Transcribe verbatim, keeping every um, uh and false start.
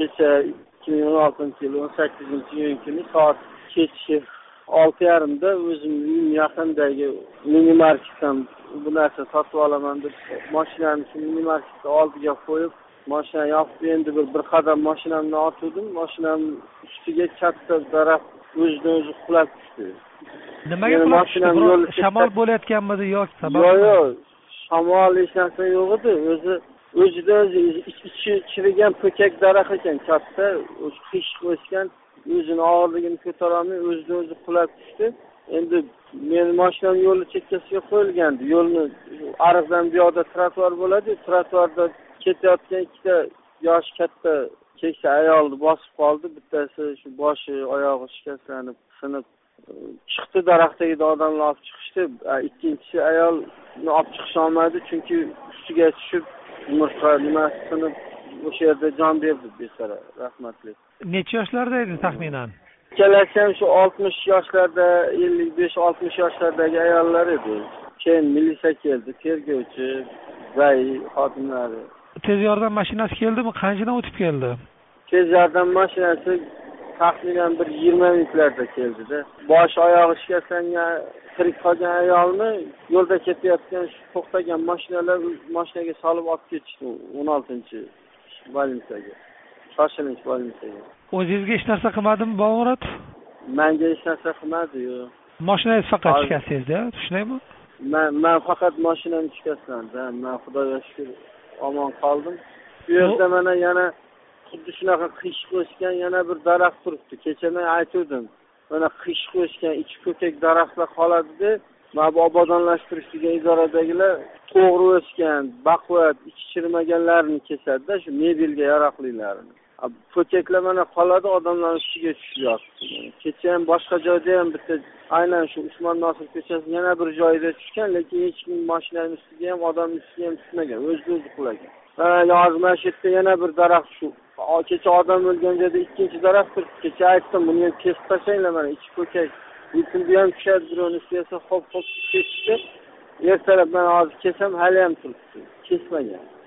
kecha ikki ming o'n oltinchi yil o'n sakkizinchi iyun kuni soat kechki olti yarimda o'zim uyim yaqinidagi mini marketdan bu narsa sotib olaman deb mashinani shu mini marketni oldiga qo'yib mashina yopib endi bir bir qadam mashinamni otuvdim, mashinamning ustiga katta daraxt o'zidan o'zi qulab tushdi. Nimaga qulab tushdi? Shamol bo'layotganmidi yoki sabab? Yo'q, yo'q. Shamol hech narsa yo'q edi. O'zi o'zida o'zi ichi chirigan po'kak daraxt ekan, katta, o'zi qish o'sgan, o'zini og'irligini ko'tara olmay o'zidan o'zi qulab tushdi. Endi men mashinam yo'l chekkasiga qo'yilgandi. Yo'lni ariqdan bu yoqda trotuar bo'ladi, trotuarda ketayotgan ikkita yosh katta keksa ayolni bosib qoldi. Bittasi shu boshi, oyog'i shikastlanib, sinib chiqdi, daraxtdagi odamlar olib chiqishdi. Ikkinchisi ayolni olib chiqish olmadi, chunki ustiga tushib umurtqa nimasi sinib o'sha yerda jon berdi bechora, rahmatli. Necha yoshlarda edi taxminan? Ikkalasi ham shu oltmish yoshlarda, ellik besh oltmish yoshlardagi ayollar edi. Keyin militsiya keldi, tergovchi, zay xodimlari. Tez yordam mashinasi keldimi? Qanchadan o'tib keldi? Tez yordam mashinasi taxminan bir yigirma minutlarda keldi-da. Bosh oyog'i shikastlangan, tirik qolgan ayolni yo'lda ketayotgan shu to'xtagan mashinalar mashinaga solib olib ketishdi o'n oltinchi больницаga. Shoshilinch больницаga. O'zingizga hech narsa qilmadimi, Bobomurod? Menga hech narsa qilmadi, yo'q. Mashinangiz faqat shikastlangan-da, shundaymi? Men men faqat mashinam shikastlandi. Men Xudoga shukr omon qoldim. Bu yerda mana yana xuddi shunaqa qish qo'shgan yana bir daraxt turibdi. Kecha men aytdim, mana qish qo'shgan ichi ko'kak daraxtlar qoladi-da, mana bu obodonlashtirish degan idoradagilar to'g'ri o'sgan, baquvvat, ichi chirmaganlarni kesadi-da, shu mebelga yaroqlilarini. Ko'kaklar mana qoladi, odamlar ustiga tushyapti. Kecha ham boshqa joyda ham bitta aynan shu Usmon Nosir ko'chasining yana bir joyida tushgan, lekin hech kim mashinaning ustiga ham, odamning ustiga ham tushmagan, o'z-o'zi qulagan. Ha, hozir mana shu yerda yana bir daraxt shu. Kecha odam o'lgan joyda ikkinchi daraxt turibdi. Kecha aytdim, buni ham kesib tashlanglar, mana ichi ko'kak. Yutindi ham tushadi, birovni ustiga hop hop ketishdi. Ertalab men hozir kesam, hali ham turibdi. Kesmagan.